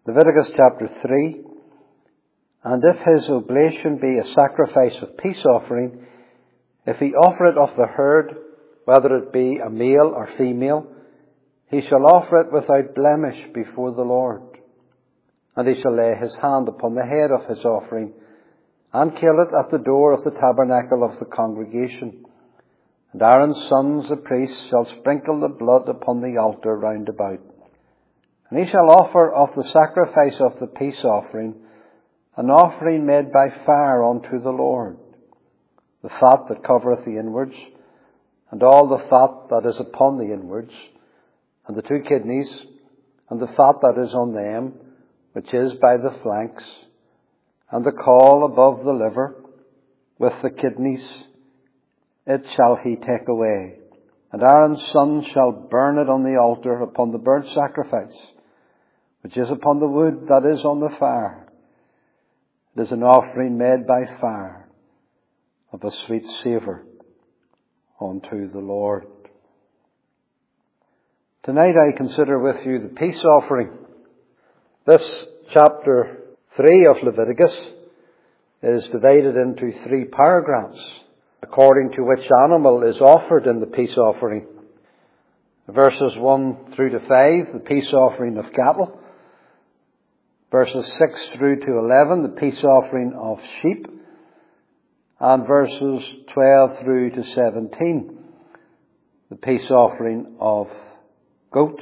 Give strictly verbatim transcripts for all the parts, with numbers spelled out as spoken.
Leviticus chapter three. And if his oblation be a sacrifice of peace offering, if he offer it of the herd, whether it be a male or female, he shall offer it without blemish before the Lord. And he shall lay his hand upon the head of his offering, and kill it at the door of the tabernacle of the congregation. And Aaron's sons, the priests, shall sprinkle the blood upon the altar round about. And he shall offer of the sacrifice of the peace offering an offering made by fire unto the Lord, the fat that covereth the inwards, and all the fat that is upon the inwards, and the two kidneys, and the fat that is on them, which is by the flanks, and the caul above the liver, with the kidneys, it shall he take away. And Aaron's sons shall burn it on the altar upon the burnt sacrifice, which is upon the wood that is on the fire. It is an offering made by fire, of a sweet savour unto the Lord. Tonight I consider with you the peace offering. This chapter three of Leviticus is divided into three paragraphs, according to which animal is offered in the peace offering. Verses one through to five, the peace offering of cattle. Verses six through to eleven, the peace offering of sheep. And verses twelve through to seventeen, the peace offering of goats.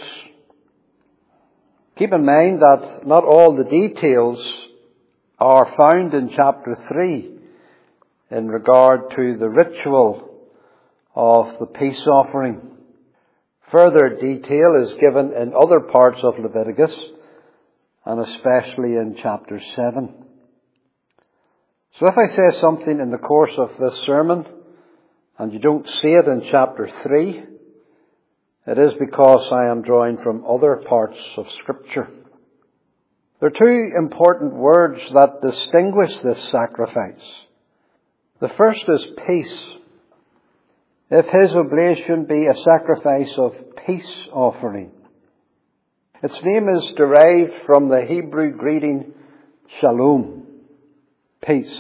Keep in mind that not all the details are found in chapter three in regard to the ritual of the peace offering. Further detail is given in other parts of Leviticus, and especially in chapter seven. So if I say something in the course of this sermon, and you don't see it in chapter three, it is because I am drawing from other parts of Scripture. There are two important words that distinguish this sacrifice. The first is peace. If his oblation be a sacrifice of peace offering. Its name is derived from the Hebrew greeting shalom, peace.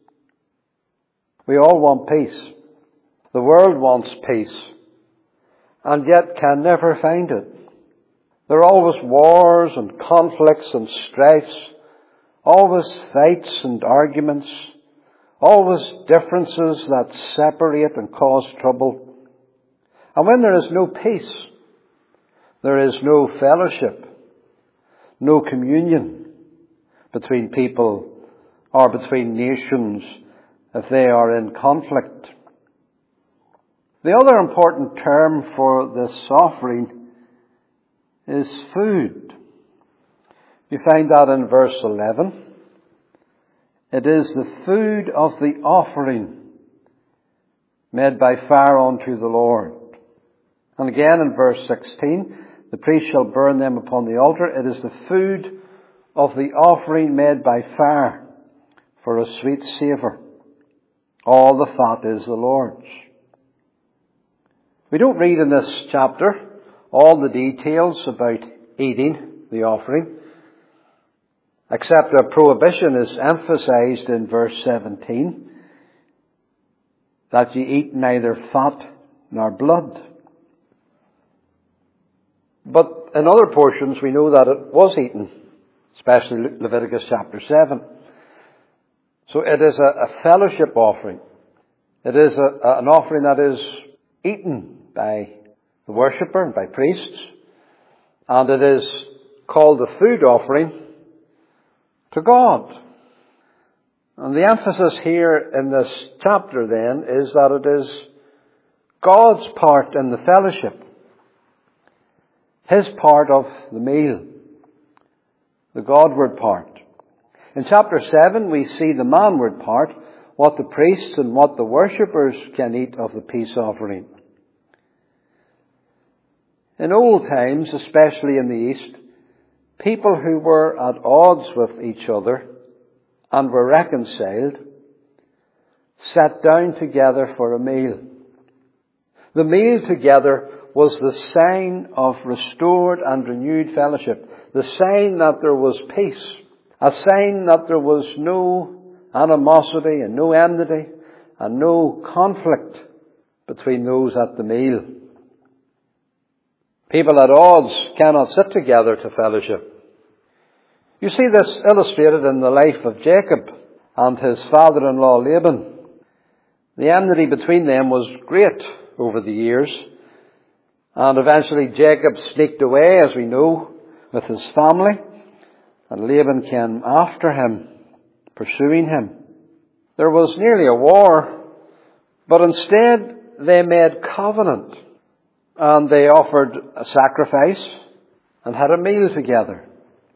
We all want peace. The world wants peace, and yet can never find it. There are always wars and conflicts and strifes, always fights and arguments, always differences that separate and cause trouble. And when there is no peace, there is no fellowship, no communion between people or between nations if they are in conflict. The other important term for this offering is food. You find that in verse eleven. It is the food of the offering made by fire unto the Lord. And again in verse sixteen, the priest shall burn them upon the altar. It is the food of the offering made by fire for a sweet savour. All the fat is the Lord's. We don't read in this chapter all the details about eating the offering, except a prohibition is emphasized in verse seventeen, that ye eat neither fat nor blood. But in other portions we know that it was eaten, especially Leviticus chapter seven. So it is a, a fellowship offering. It is a, a, an offering that is eaten by the worshipper and by priests. And it is called the food offering to God. And the emphasis here in this chapter then is that it is God's part in the fellowship. His part of the meal. The Godward part. In chapter seven we see the manward part, what the priests and what the worshippers can eat of the peace offering. In old times, especially in the East, people who were at odds with each other and were reconciled sat down together for a meal. The meal together was the sign of restored and renewed fellowship. The sign that there was peace. A sign that there was no animosity and no enmity and no conflict between those at the meal. People at odds cannot sit together to fellowship. You see this illustrated in the life of Jacob and his father-in-law Laban. The enmity between them was great over the years. And eventually Jacob sneaked away, as we know, with his family. And Laban came after him, pursuing him. There was nearly a war, but instead they made covenant. And they offered a sacrifice and had a meal together.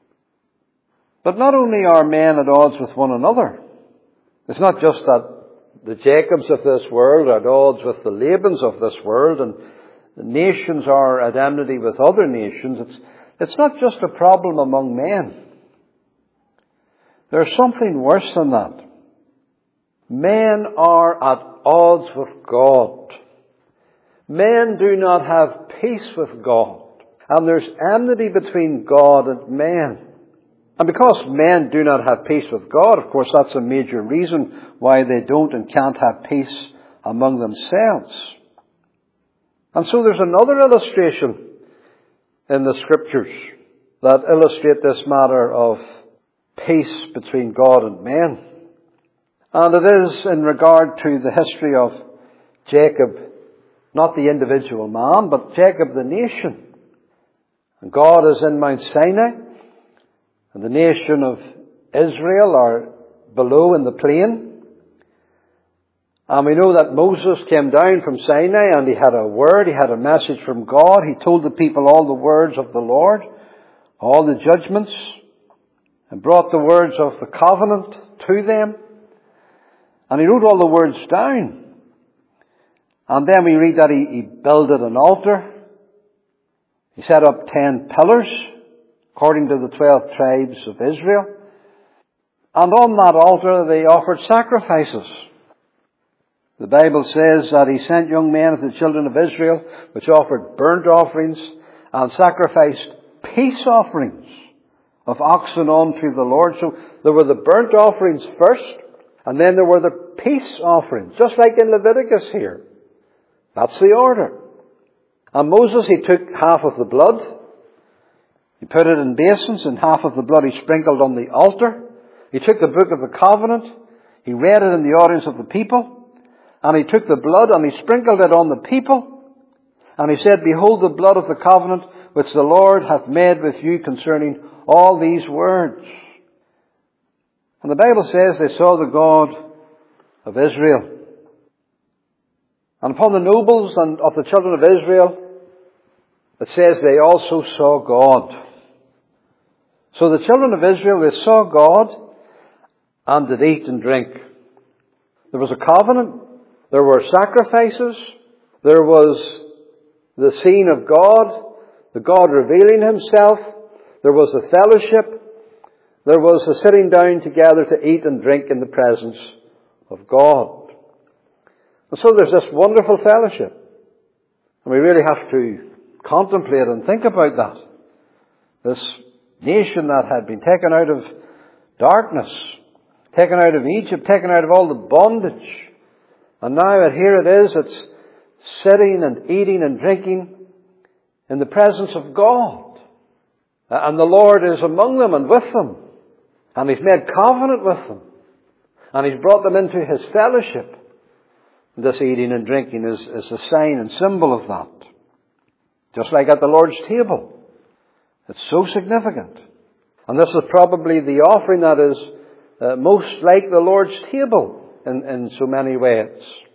But not only are men at odds with one another. It's not just that the Jacobs of this world are at odds with the Labans of this world, and the nations are at enmity with other nations. It's, it's not just a problem among men. There's something worse than that. Men are at odds with God. Men do not have peace with God. And there's enmity between God and men. And because men do not have peace with God, of course, that's a major reason why they don't and can't have peace among themselves. And so there's another illustration in the Scriptures that illustrate this matter of peace between God and men. And it is in regard to the history of Jacob, not the individual man, but Jacob the nation. And God is in Mount Sinai, and the nation of Israel are below in the plain. And we know that Moses came down from Sinai and he had a word, he had a message from God. He told the people all the words of the Lord, all the judgments, and brought the words of the covenant to them. And he wrote all the words down. And then we read that he, he builded an altar. He set up ten pillars, according to the twelve tribes of Israel. And on that altar they offered sacrifices. The Bible says that he sent young men of the children of Israel, which offered burnt offerings and sacrificed peace offerings of oxen unto the Lord. So there were the burnt offerings first, and then there were the peace offerings, just like in Leviticus here. That's the order. And Moses, he took half of the blood, he put it in basins, and half of the blood he sprinkled on the altar. He took the book of the covenant, he read it in the audience of the people, and he took the blood and he sprinkled it on the people, and he said, Behold the blood of the covenant which the Lord hath made with you concerning all these words. And the Bible says they saw the God of Israel. And upon the nobles and of the children of Israel, it says they also saw God. So the children of Israel, they saw God and did eat and drink. There was a covenant. There were sacrifices. There was the scene of God, the God revealing himself. There was the fellowship. There was the sitting down together to eat and drink in the presence of God. And so there's this wonderful fellowship. And we really have to contemplate and think about that. This nation that had been taken out of darkness, taken out of Egypt, taken out of all the bondage. And now here it is, it's sitting and eating and drinking in the presence of God. And the Lord is among them and with them. And He's made covenant with them. And He's brought them into His fellowship. And this eating and drinking is, is a sign and symbol of that. Just like at the Lord's table. It's so significant. And this is probably the offering that is uh, most like the Lord's table in, in so many ways.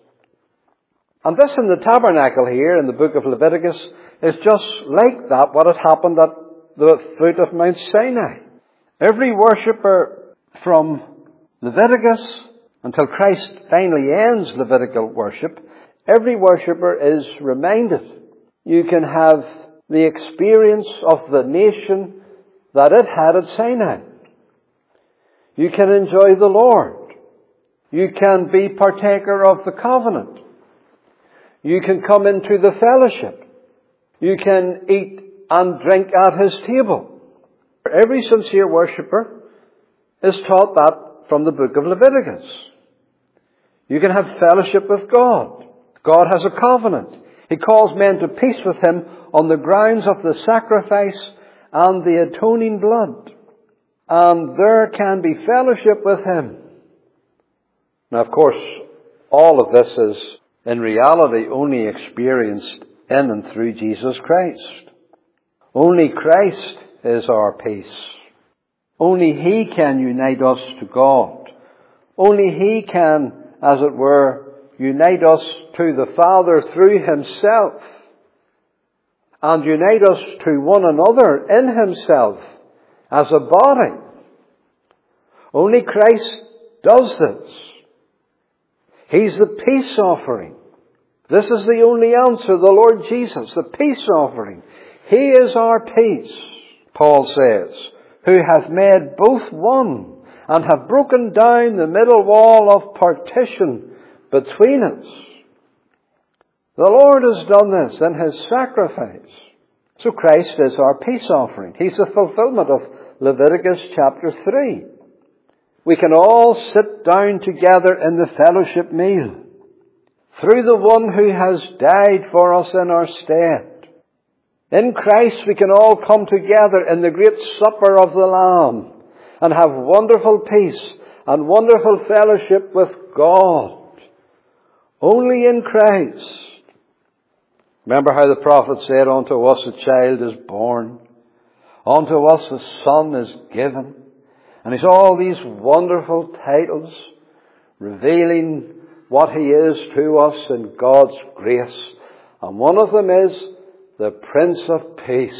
And this in the tabernacle here in the book of Leviticus is just like that, what had happened at the foot of Mount Sinai. Every worshipper from Leviticus until Christ finally ends Levitical worship, every worshipper is reminded. You can have the experience of the nation that it had at Sinai. You can enjoy the Lord. You can be partaker of the covenant. You can come into the fellowship. You can eat and drink at His table. Every sincere worshipper is taught that from the book of Leviticus. You can have fellowship with God. God has a covenant. He calls men to peace with Him on the grounds of the sacrifice and the atoning blood. And there can be fellowship with Him. Now, of course, all of this is in reality only experienced in and through Jesus Christ. Only Christ is our peace. Only He can unite us to God. Only He can, as it were, unite us to the Father through Himself, and unite us to one another in Himself as a body. Only Christ does this. He's the peace offering. This is the only answer, the Lord Jesus, the peace offering. He is our peace, Paul says, who hath made both one, and have broken down the middle wall of partition between us. The Lord has done this in His sacrifice. So Christ is our peace offering. He's the fulfillment of Leviticus chapter three. We can all sit down together in the fellowship meal through the one who has died for us in our stead. In Christ we can all come together in the great supper of the Lamb and have wonderful peace and wonderful fellowship with God. Only in Christ. Remember how the prophet said, "Unto us a child is born, unto us a son is given." And he's all these wonderful titles revealing what He is to us in God's grace. And one of them is the Prince of Peace.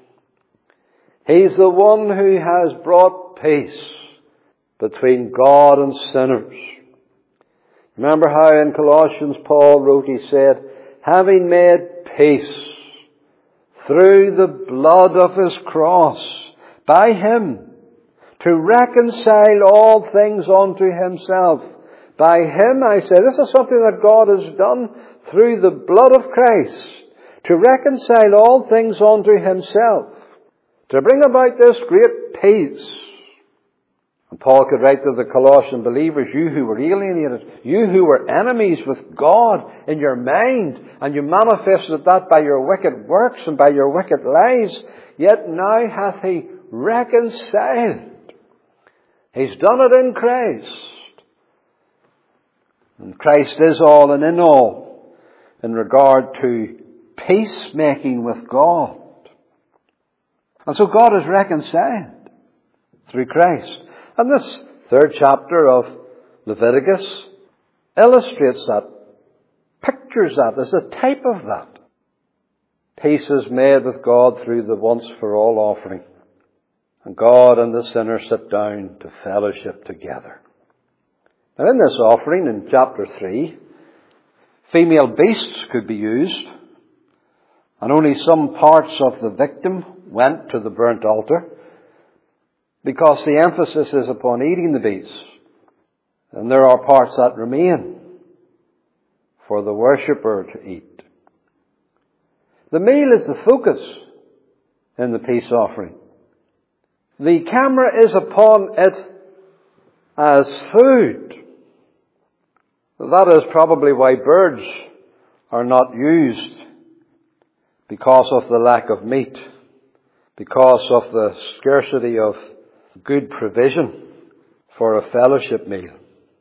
He's the one who has brought peace between God and sinners. Remember how in Colossians Paul wrote, he said, "Having made peace through the blood of His cross, by Him, to reconcile all things unto Himself." By Him, I say, this is something that God has done through the blood of Christ, to reconcile all things unto Himself, to bring about this great peace. And Paul could write to the Colossian believers, "You who were alienated, you who were enemies with God in your mind, and you manifested that by your wicked works and by your wicked lives, yet now hath He reconciled." He's done it in Christ. And Christ is all and in all in regard to peacemaking with God. And so God is reconciled through Christ. And this third chapter of Leviticus illustrates that, pictures that, is a type of that. Peace is made with God through the once for all offering. And God and the sinner sit down to fellowship together. Now in this offering, in chapter three, female beasts could be used, and only some parts of the victim went to the burnt altar, because the emphasis is upon eating the beasts, and there are parts that remain for the worshipper to eat. The meal is the focus in the peace offering. The camera is upon it as food. That is probably why birds are not used, because of the lack of meat, because of the scarcity of good provision for a fellowship meal.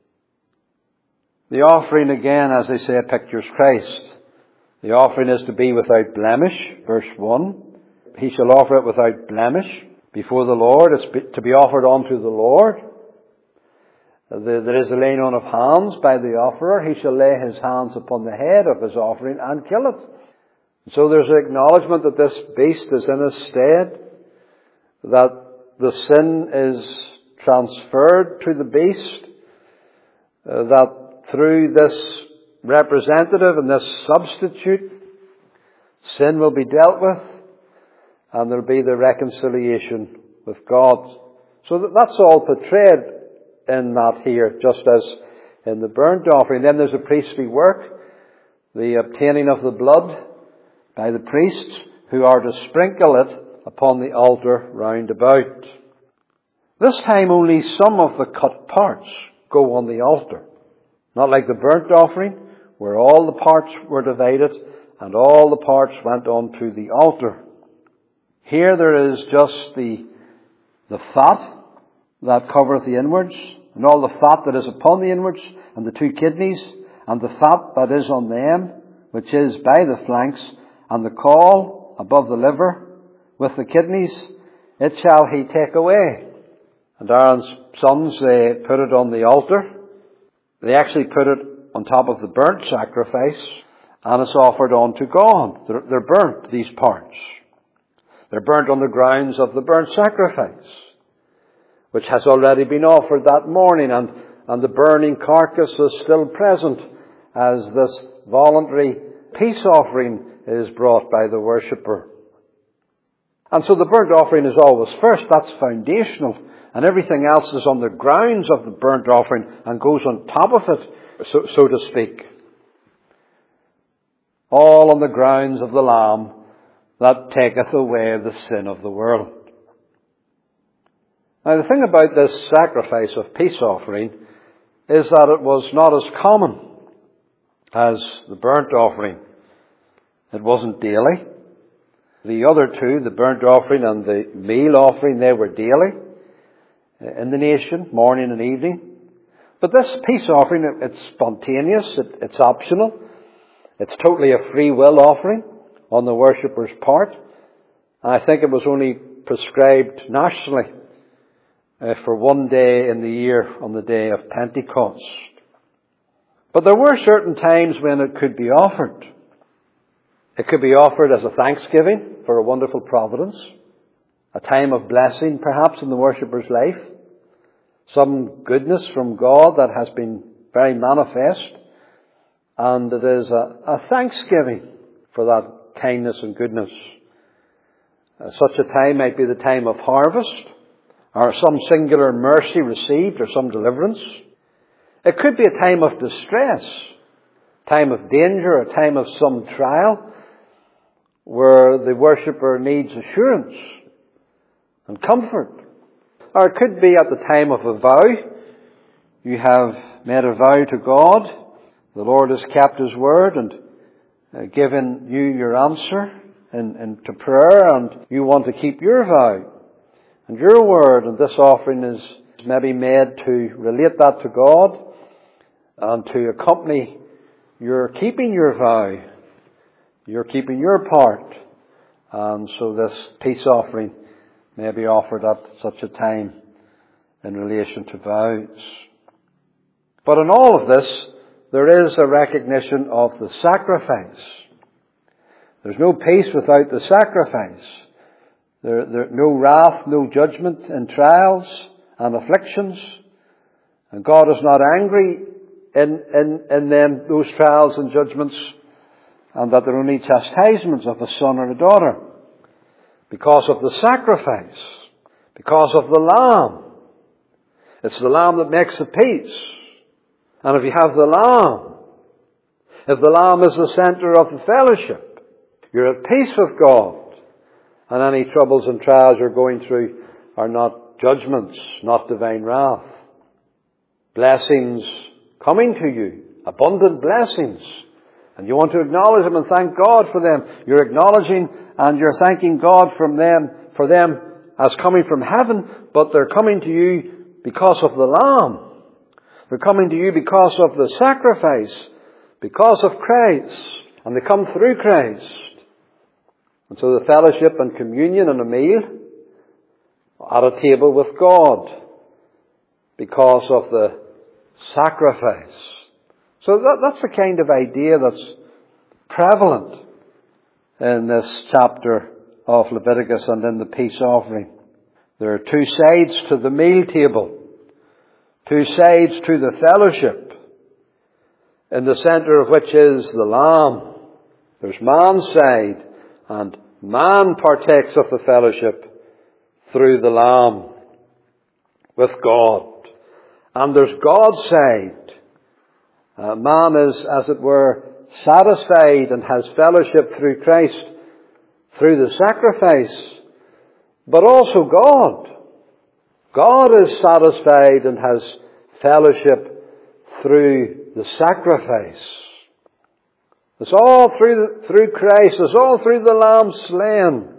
The offering, again, as I say, pictures Christ. The offering is to be without blemish, verse one. He shall offer it without blemish before the Lord. It's to be offered unto the Lord. There is a laying on of hands by the offerer. He shall lay his hands upon the head of his offering and kill it. So there's an acknowledgement that this beast is in his stead, that the sin is transferred to the beast, uh, that through this representative and this substitute, sin will be dealt with, and there'll be the reconciliation with God. So that that's all portrayed in that here, just as in the burnt offering. Then there's a priestly work, the obtaining of the blood by the priests who are to sprinkle it upon the altar round about. This time only some of the cut parts go on the altar. Not like the burnt offering, where all the parts were divided and all the parts went onto the altar. Here there is just the, the fat that covereth the inwards, and all the fat that is upon the inwards, and the two kidneys, and the fat that is on them, which is by the flanks, and the caul above the liver, with the kidneys, it shall he take away. And Aaron's sons, they put it on the altar. They actually put it on top of the burnt sacrifice, and it's offered unto God. They're, they're burnt, these parts. They're burnt on the grounds of the burnt sacrifice, which has already been offered that morning, and, and the burning carcass is still present as this voluntary peace offering is brought by the worshipper. And so the burnt offering is always first. That's foundational. And everything else is on the grounds of the burnt offering and goes on top of it, so, so to speak. All on the grounds of the Lamb that taketh away the sin of the world. Now the thing about this sacrifice of peace offering is that it was not as common as the burnt offering. It wasn't daily. The other two, the burnt offering and the meal offering, they were daily in the nation, morning and evening. But this peace offering, it's spontaneous, it, it's optional. It's totally a free will offering on the worshipper's part. And I think it was only prescribed nationally uh, for one day in the year on the day of Pentecost. But there were certain times when it could be offered. It could be offered as a thanksgiving for a wonderful providence, a time of blessing perhaps in the worshipper's life, some goodness from God that has been very manifest, and it is a, a thanksgiving for that kindness and goodness. Uh, such a time might be the time of harvest, or some singular mercy received, or some deliverance. It could be a time of distress, time of danger, a time of some trial, where the worshipper needs assurance and comfort. Or it could be at the time of a vow. You have made a vow to God. The Lord has kept His word and uh, given you your answer in, in, to prayer, and you want to keep your vow and your word, and this offering is maybe made to relate that to God and to accompany your keeping your vow. You're keeping your part. And so this peace offering may be offered at such a time in relation to vows. But in all of this, there is a recognition of the sacrifice. There's no peace without the sacrifice. There, there, no wrath, no judgment in trials and afflictions. And God is not angry in, in, in them, those trials and judgments, and that they're only chastisements of a son or a daughter. Because of the sacrifice. Because of the Lamb. It's the Lamb that makes the peace. And if you have the Lamb, if the Lamb is the centre of the fellowship, you're at peace with God. And any troubles and trials you're going through are not judgments, not divine wrath. Blessings coming to you. Abundant blessings. And you want to acknowledge them and thank God for them. You're acknowledging and you're thanking God from them, for them as coming from heaven, but they're coming to you because of the Lamb. They're coming to you because of the sacrifice, because of Christ, and they come through Christ. And so the fellowship and communion and a meal at a table with God because of the sacrifice. So that, that's the kind of idea that's prevalent in this chapter of Leviticus and in the peace offering. There are two sides to the meal table, two sides to the fellowship, in the centre of which is the Lamb. There's man's side, and man partakes of the fellowship through the Lamb with God. And there's God's side. Uh, man is, as it were, satisfied and has fellowship through Christ, through the sacrifice, but also God. God is satisfied and has fellowship through the sacrifice. It's all through, the, through Christ. It's all through the Lamb slain.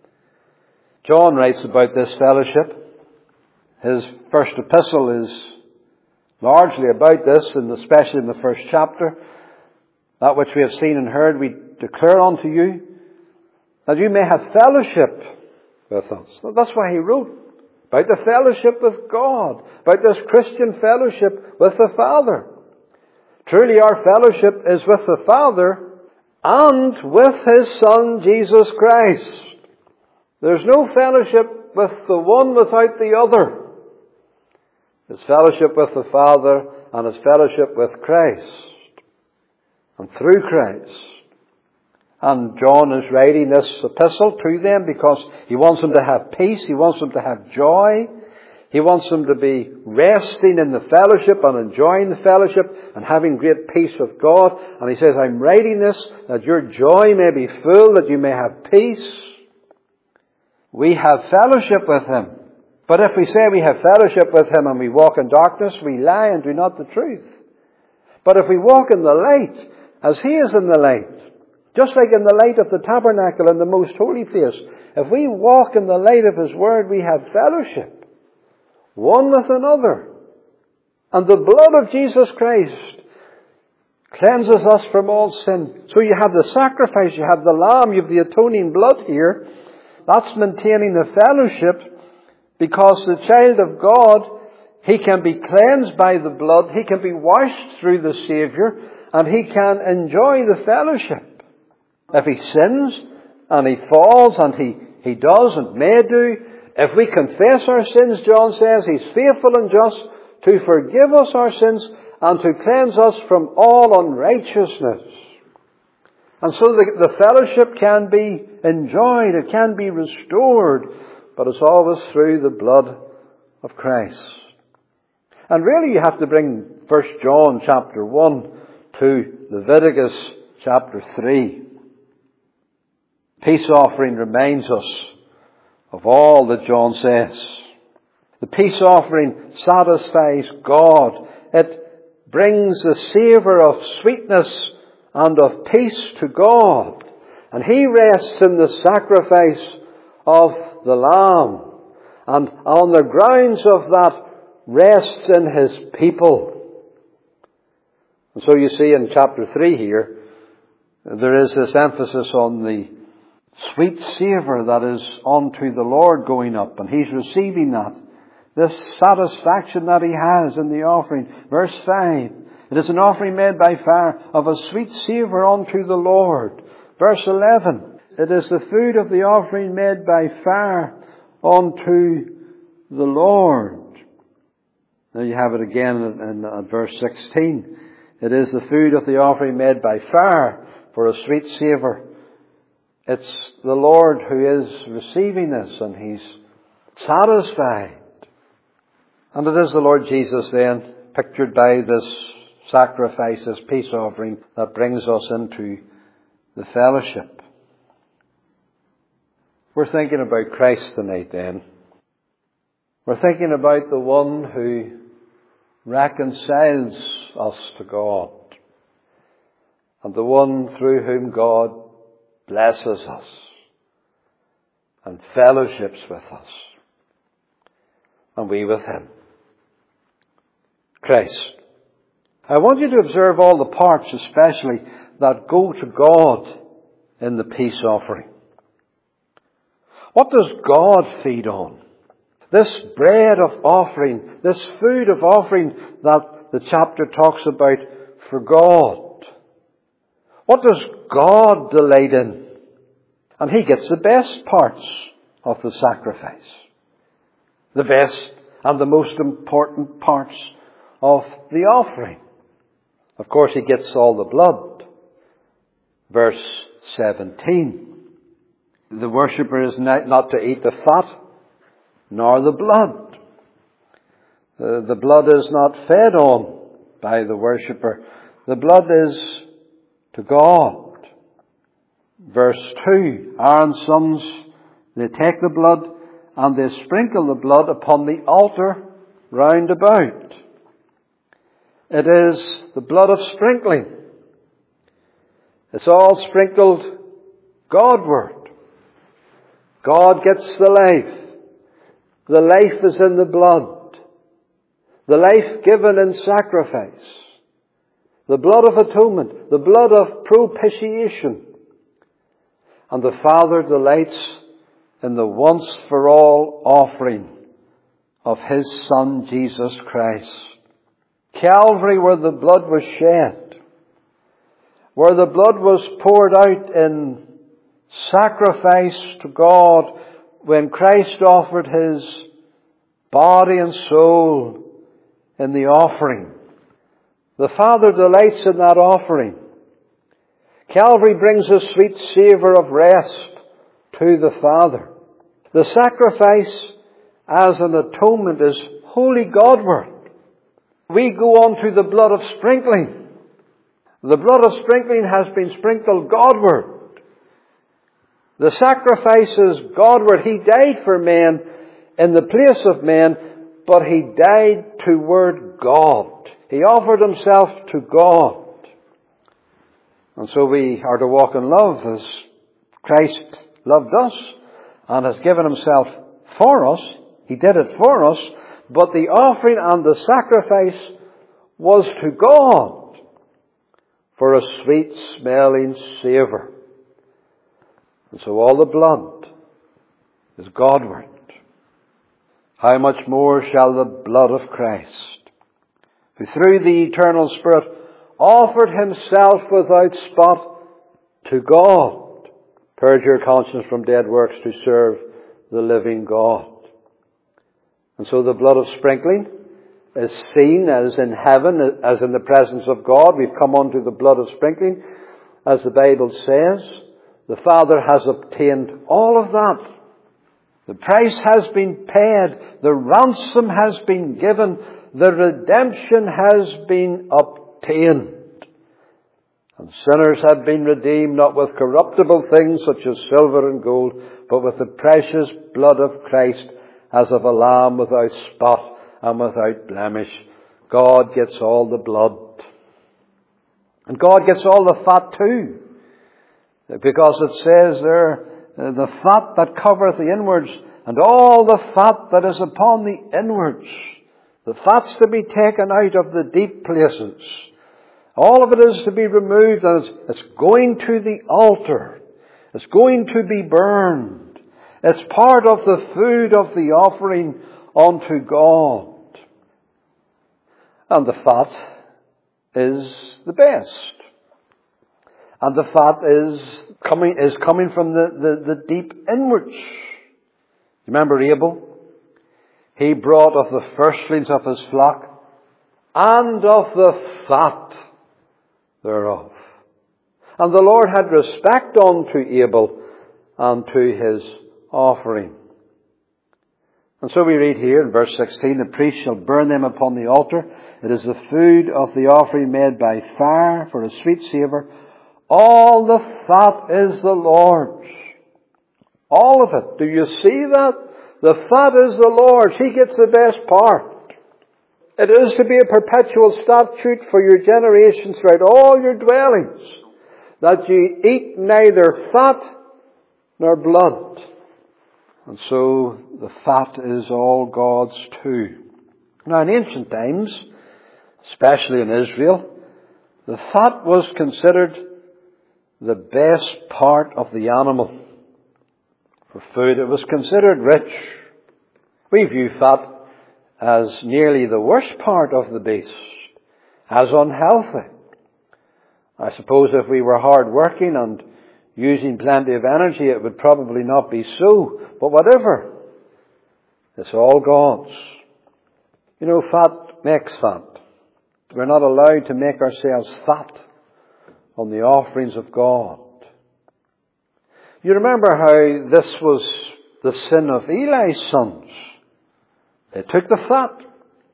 John writes about this fellowship. His first epistle is largely about this, and especially in the first chapter. That which we have seen and heard we declare unto you, that you may have fellowship with us. That's why he wrote about the fellowship with God, about this Christian fellowship with the Father. Truly our fellowship is with the Father and with His Son Jesus Christ. There's no fellowship with the one without the other. It's fellowship with the Father and it's fellowship with Christ and through Christ. And John is writing this epistle to them because he wants them to have peace. He wants them to have joy. He wants them to be resting in the fellowship and enjoying the fellowship and having great peace with God. And he says, I'm writing this that your joy may be full, that you may have peace. We have fellowship with Him. But if we say we have fellowship with Him and we walk in darkness, we lie and do not the truth. But if we walk in the light, as He is in the light, just like in the light of the tabernacle in the most holy place, if we walk in the light of His Word, we have fellowship, one with another. And the blood of Jesus Christ cleanses us from all sin. So you have the sacrifice, you have the lamb, you have the atoning blood here. That's maintaining the fellowship, because the child of God, he can be cleansed by the blood, he can be washed through the Saviour, and he can enjoy the fellowship. If he sins, and he falls, and he, he does and may do, if we confess our sins, John says, He's faithful and just to forgive us our sins and to cleanse us from all unrighteousness. And so the, the fellowship can be enjoyed, it can be restored, but it's always through the blood of Christ. And really you have to bring First John chapter one to Leviticus chapter three. Peace offering reminds us of all that John says. The peace offering satisfies God. It brings a savour of sweetness and of peace to God. And He rests in the sacrifice of the Lamb. And on the grounds of that, rests in His people. And so you see in chapter three here, there is this emphasis on the sweet savour that is unto the Lord going up. And He's receiving that. This satisfaction that He has in the offering. Verse five. It is an offering made by fire of a sweet savour unto the Lord. Verse eleven. It is the food of the offering made by fire unto the Lord. Now you have it again in, in, in verse sixteen. It is the food of the offering made by fire for a sweet savour. It's the Lord who is receiving this, and He's satisfied. And it is the Lord Jesus then, pictured by this sacrifice, this peace offering, that brings us into the fellowship. We're thinking about Christ tonight then. We're thinking about the one who reconciles us to God, and the one through whom God blesses us and fellowships with us, and we with Him. Christ. I want you to observe all the parts especially that go to God in the peace offering. What does God feed on? This bread of offering, this food of offering that the chapter talks about for God. What does God delight in? And He gets the best parts of the sacrifice. The best and the most important parts of the offering. Of course, He gets all the blood. Verse seventeen. The worshipper is not to eat the fat, nor the blood. The, the blood is not fed on by the worshipper. The blood is to God. Verse two, Aaron's sons, they take the blood and they sprinkle the blood upon the altar round about. It is the blood of sprinkling. It's all sprinkled Godward. God gets the life. The life is in the blood. The life given in sacrifice. The blood of atonement. The blood of propitiation. And the Father delights in the once-for-all offering of His Son, Jesus Christ. Calvary, where the blood was shed, where the blood was poured out in sacrifice to God when Christ offered His body and soul in the offering. The Father delights in that offering. Calvary brings a sweet savour of rest to the Father. The sacrifice as an atonement is wholly Godward. We go on to the blood of sprinkling. The blood of sprinkling has been sprinkled Godward. The sacrifice is Godward. He died for men in the place of men, but He died toward God. He offered Himself to God. And so we are to walk in love as Christ loved us and has given Himself for us. He did it for us. But the offering and the sacrifice was to God for a sweet smelling savour. And so all the blood is Godward. How much more shall the blood of Christ, who through the eternal Spirit offered Himself without spot to God, purge your conscience from dead works to serve the living God. And so the blood of sprinkling is seen as in heaven, as in the presence of God. We've come on to the blood of sprinkling. As the Bible says, the Father has obtained all of that. The price has been paid. The ransom has been given. The redemption has been obtained. And sinners have been redeemed not with corruptible things such as silver and gold, but with the precious blood of Christ, as of a lamb without spot and without blemish. God gets all the blood. And God gets all the fat too. Because it says there, the fat that covereth the inwards, and all the fat that is upon the inwards. The fat's to be taken out of the deep places. All of it is to be removed, and it's, it's going to the altar. It's going to be burned. It's part of the food of the offering unto God. And the fat is the best. And the fat is coming, is coming from the, the, the deep inwards. Remember Abel? He brought of the firstlings of his flock and of the fat thereof. And the Lord had respect unto Abel and to his offering. And so we read here in verse sixteen, the priest shall burn them upon the altar. It is the food of the offering made by fire for a sweet savour. All the fat is the Lord's. All of it. Do you see that? The fat is the Lord's. He gets the best part. It is to be a perpetual statute for your generations throughout all your dwellings, that ye eat neither fat nor blood. And so the fat is all God's too. Now in ancient times, especially in Israel, the fat was considered the best part of the animal. For food, it was considered rich. We view fat as nearly the worst part of the beast, as unhealthy. I suppose if we were hard working and using plenty of energy, it would probably not be so. But whatever, it's all God's. You know, fat makes fat. We're not allowed to make ourselves fat on the offerings of God. You remember how this was the sin of Eli's sons. They took the fat.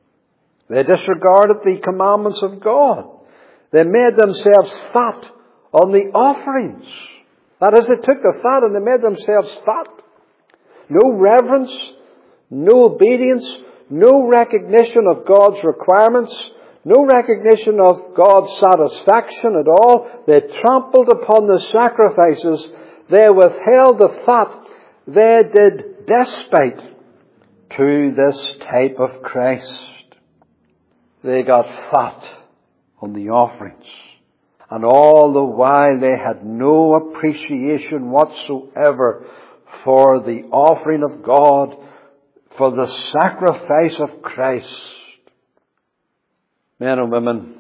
They disregarded the commandments of God. They made themselves fat on the offerings. That is, they took the fat and they made themselves fat. No reverence, no obedience, no recognition of God's requirements, no recognition of God's satisfaction at all. They trampled upon the sacrifices. They withheld the fat. They did despite to this type of Christ. They got fat on the offerings. And all the while they had no appreciation whatsoever for the offering of God, for the sacrifice of Christ. Men and women,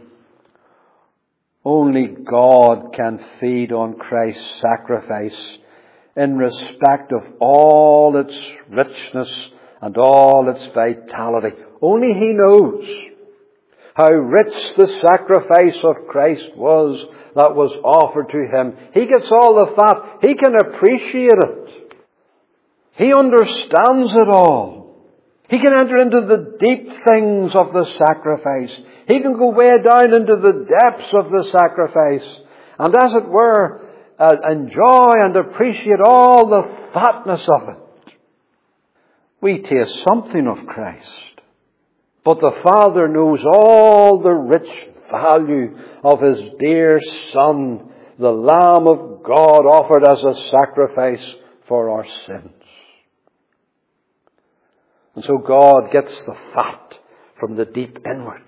only God can feed on Christ's sacrifice in respect of all its richness and all its vitality. Only He knows how rich the sacrifice of Christ was that was offered to Him. He gets all the fat. He can appreciate it. He understands it all. He can enter into the deep things of the sacrifice. He can go way down into the depths of the sacrifice. And as it were, uh, enjoy and appreciate all the fatness of it. We taste something of Christ. But the Father knows all the rich value of His dear Son, the Lamb of God offered as a sacrifice for our sins. And so God gets the fat from the deep inwards.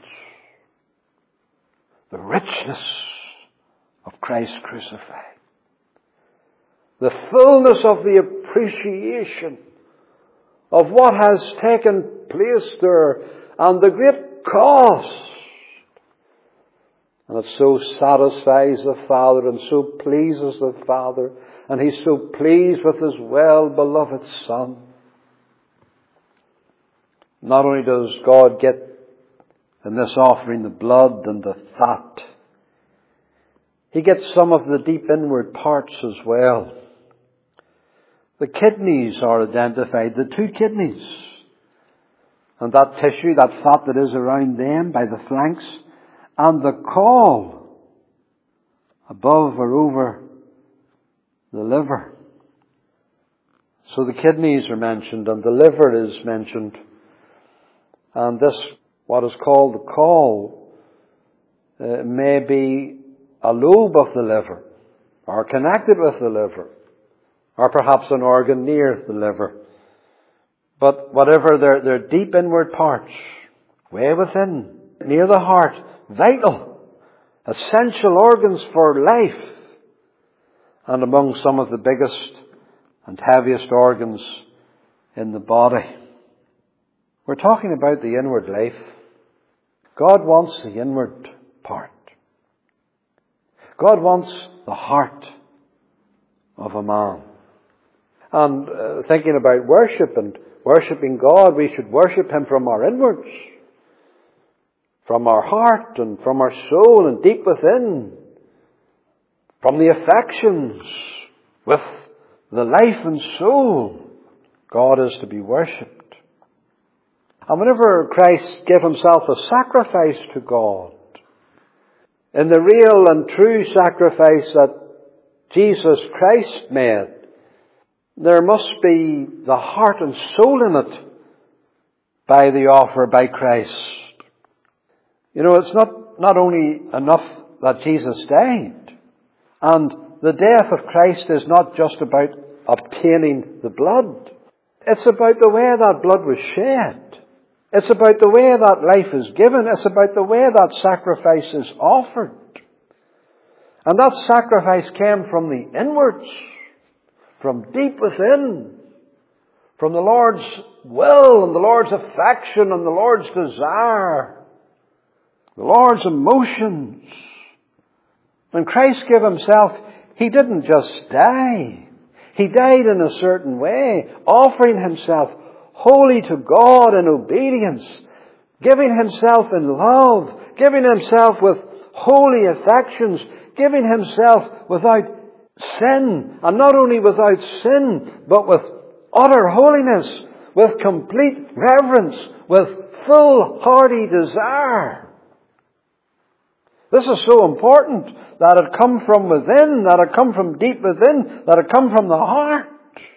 The richness of Christ crucified. The fullness of the appreciation of what has taken place there and the great cost. And it so satisfies the Father and so pleases the Father. And He's so pleased with His well-beloved Son. Not only does God get in this offering the blood and the fat, He gets some of the deep inward parts as well. The kidneys are identified, the two kidneys. And that tissue, that fat that is around them by the flanks, and the caul above or over the liver. So the kidneys are mentioned and the liver is mentioned. And this, what is called the caul, uh, may be a lobe of the liver, or connected with the liver, or perhaps an organ near the liver. But whatever their, their deep inward parts, way within, near the heart, vital, essential organs for life, and among some of the biggest and heaviest organs in the body. We're talking about the inward life. God wants the inward part. God wants the heart of a man. And uh, thinking about worship and worshipping God, we should worship Him from our inwards, from our heart and from our soul and deep within, from the affections, with the life and soul. God is to be worshipped. And whenever Christ gave Himself a sacrifice to God, in the real and true sacrifice that Jesus Christ made, there must be the heart and soul in it by the offer by Christ. You know, it's not, not only enough that Jesus died. And the death of Christ is not just about obtaining the blood. It's about the way that blood was shed. It's about the way that life is given. It's about the way that sacrifice is offered. And that sacrifice came from the inwards, from deep within, from the Lord's will and the Lord's affection and the Lord's desire, the Lord's emotions. When Christ gave Himself, He didn't just die. He died in a certain way, offering Himself wholly to God in obedience, giving Himself in love, giving Himself with holy affections, giving Himself without sin, and not only without sin, but with utter holiness, with complete reverence, with full hearty desire. This is so important, that it come from within, that it come from deep within, that it come from the heart.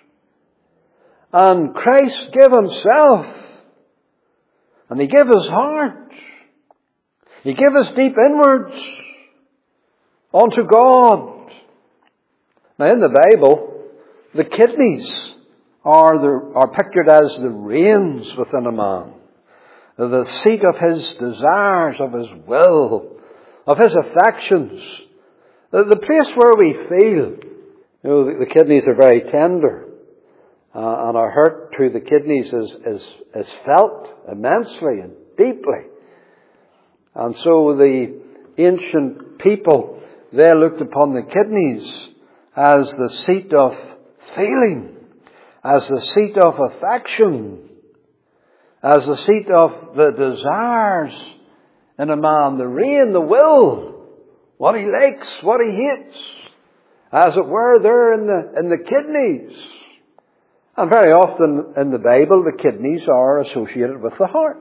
And Christ gave Himself. And He gave His heart. He gave us deep inwards unto God. Now in the Bible, the kidneys are, the, are pictured as the reins within a man. The seat of his desires, of his will, of his affections. The, the place where we feel. You know, the, the kidneys are very tender. Uh, and our hurt to the kidneys is, is, is felt immensely and deeply. And so the ancient people, they looked upon the kidneys as the seat of feeling, as the seat of affection, as the seat of the desires in a man, the rein, the will, what he likes, what he hates, as it were, there in the, in the kidneys. And very often in the Bible, the kidneys are associated with the heart.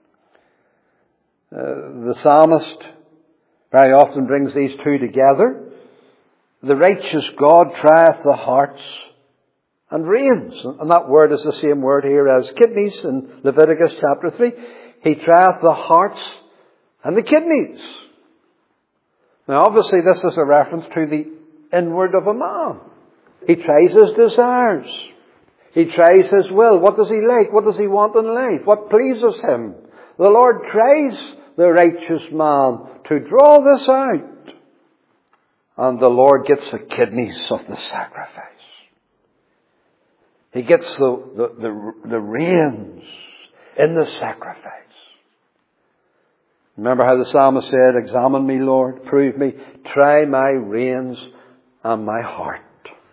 Uh, the psalmist very often brings these two together. The righteous God trieth the hearts and reins. And that word is the same word here as kidneys in Leviticus chapter three. He trieth the hearts and the kidneys. Now obviously this is a reference to the inward of a man. He tries his desires. He tries his will. What does he like? What does he want in life? What pleases him? The Lord tries the righteous man to draw this out. And the Lord gets the kidneys of the sacrifice. He gets the, the, the, the reins in the sacrifice. Remember how the psalmist said, examine me, Lord, prove me, try my reins and my heart.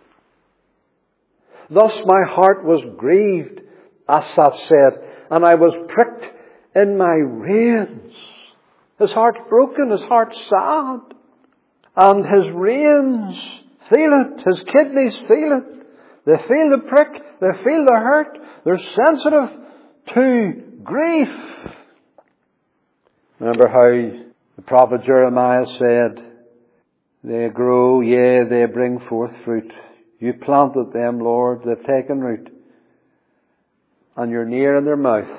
Thus my heart was grieved, Asaph said, and I was pricked in my reins. His heart's broken, his heart's sad. And his reins feel it, his kidneys feel it. They feel the prick, they feel the hurt, they're sensitive to grief. Remember how the prophet Jeremiah said, they grow, yea, they bring forth fruit. You planted them, Lord, they've taken root. And you're near in their mouth.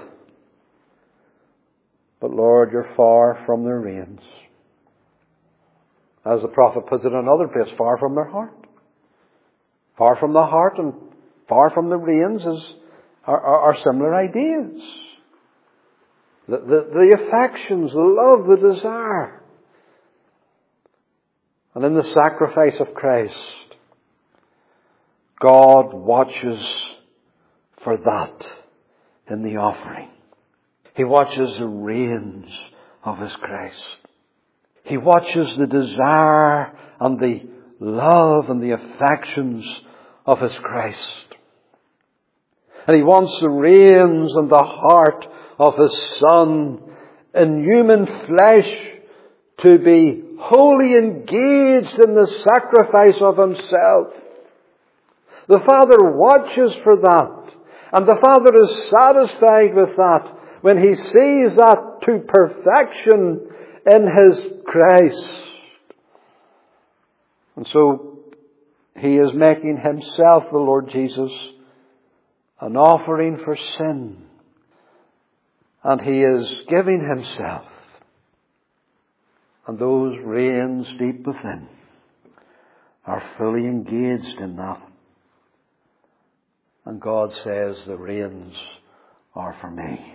But Lord, you're far from their reins. As the prophet puts it in another place, far from their heart. Far from the heart and far from the reins is, are, are, are similar ideas. The, the, the affections, the love, the desire. And in the sacrifice of Christ, God watches for that in the offering. He watches the reins of His Christ. He watches the desire and the love and the affections of His Christ. And He wants the reins and the heart of His Son in human flesh to be wholly engaged in the sacrifice of Himself. The Father watches for that. And the Father is satisfied with that when He sees that to perfection in His Christ. And so He is making Himself, the Lord Jesus, an offering for sin. And He is giving Himself. And those reins deep within are fully engaged in that. And God says, the reins are for me.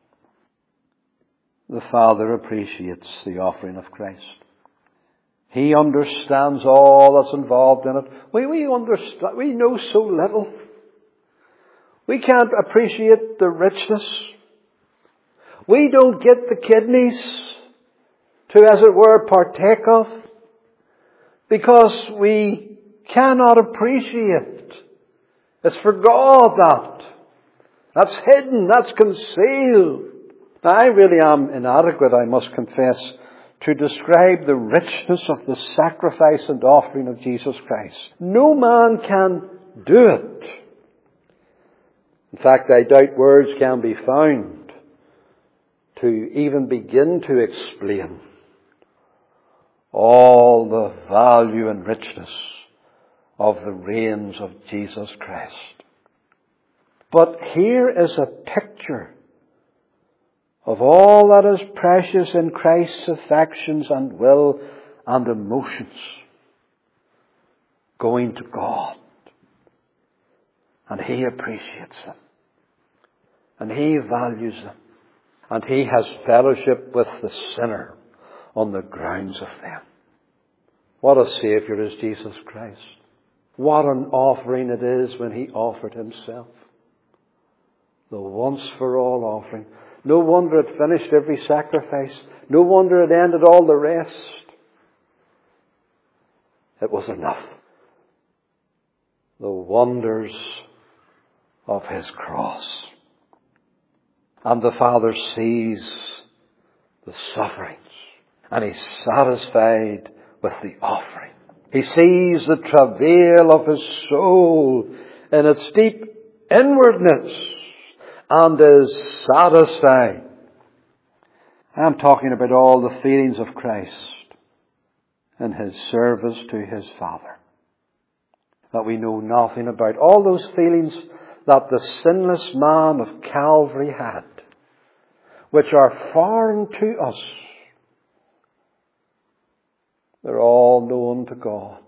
The Father appreciates the offering of Christ. He understands all that's involved in it. We, we understand, we know so little. We can't appreciate the richness. We don't get the kidneys to, as it were, partake of, because we cannot appreciate. It's for God that. That's hidden, that's concealed. Now, I really am inadequate, I must confess, to describe the richness of the sacrifice and offering of Jesus Christ. No man can do it. In fact, I doubt words can be found to even begin to explain all the value and richness of the reigns of Jesus Christ. But here is a picture of all that is precious in Christ's affections and will and emotions going to God. And He appreciates them. And He values them. And He has fellowship with the sinner on the grounds of them. What a Saviour is Jesus Christ. What an offering it is when He offered Himself. The once for all offering. No wonder it finished every sacrifice. No wonder it ended all the rest. It was enough. The wonders of His cross. And the Father sees the sufferings. And He's satisfied with the offering. He sees the travail of His soul in its deep inwardness and is satisfied. I'm talking about all the feelings of Christ in His service to His Father that we know nothing about. All those feelings that the sinless man of Calvary had, which are foreign to us, they're all known to God.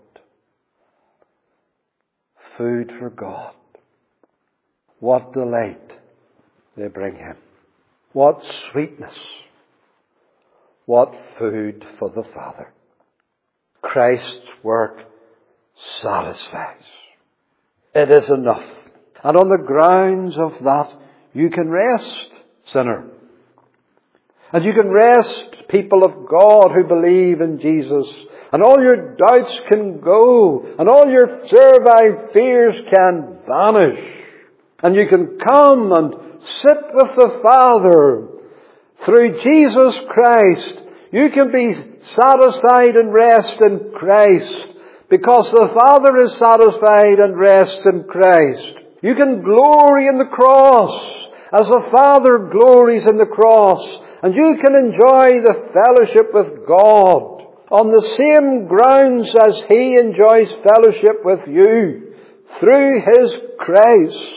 Food for God. What delight they bring Him. What sweetness. What food for the Father. Christ's work satisfies. It is enough. And on the grounds of that, you can rest, sinner. And you can rest, people of God who believe in Jesus. And all your doubts can go. And all your servile fears can vanish. And you can come and sit with the Father. Through Jesus Christ, you can be satisfied and rest in Christ. Because the Father is satisfied and rests in Christ. You can glory in the cross as the Father glories in the cross. And you can enjoy the fellowship with God on the same grounds as He enjoys fellowship with you through His Christ.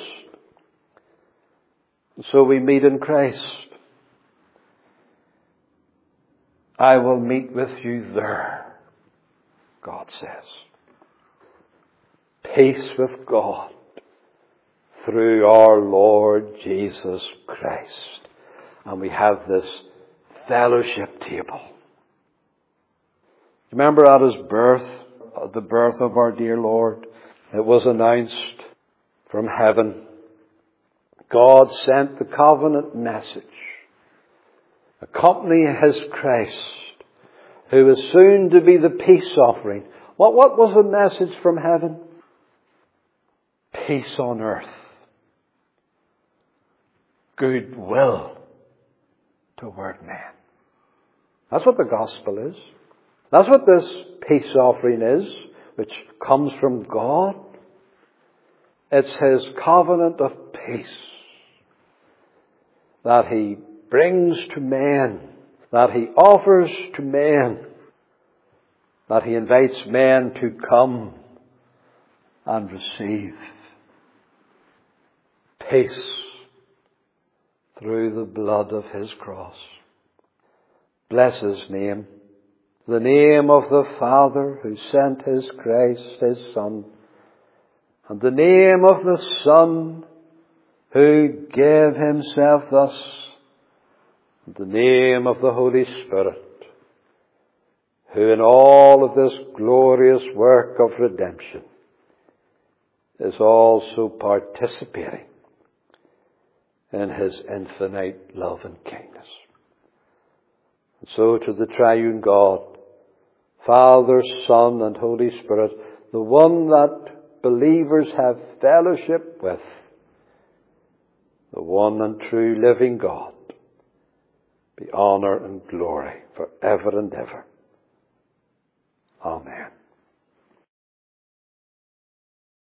So we meet in Christ. I will meet with you there, God says. Peace with God through our Lord Jesus Christ. And we have this fellowship table. Remember at His birth, at the birth of our dear Lord, it was announced from heaven. God sent the covenant message, accompanying His Christ, who is soon to be the peace offering. What, what was the message from heaven? Peace on earth. Goodwill toward men. That's what the gospel is. That's what this peace offering is, which comes from God. It's His covenant of peace that He brings to men, that He offers to men, that He invites men to come and receive. Peace through the blood of His cross. Bless His name. The name of the Father who sent His Christ, His Son. And the name of the Son who gave Himself thus. And the name of the Holy Spirit, who in all of this glorious work of redemption is also participating in His infinite love and kindness. And so to the triune God, Father, Son, and Holy Spirit, the one that believers have fellowship with, the one and true living God, be honour and glory for ever and ever. Amen.